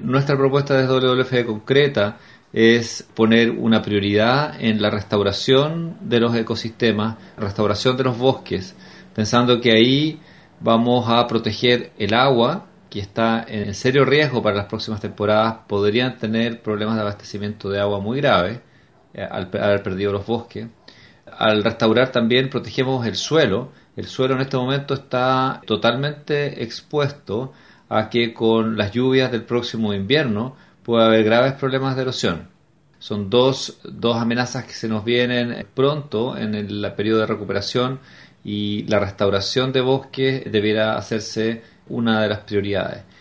Nuestra propuesta desde WWF concreta es poner una prioridad en la restauración de los ecosistemas, restauración de los bosques, pensando que ahí vamos a proteger el agua, que está en serio riesgo para las próximas temporadas. Podrían tener problemas de abastecimiento de agua muy graves al haber perdido los bosques. Al restaurar también protegemos el suelo. El suelo en este momento está totalmente expuesto a que con las lluvias del próximo invierno puede haber graves problemas de erosión. Son dos amenazas que se nos vienen pronto en el periodo de recuperación, y la restauración de bosques debiera hacerse una de las prioridades.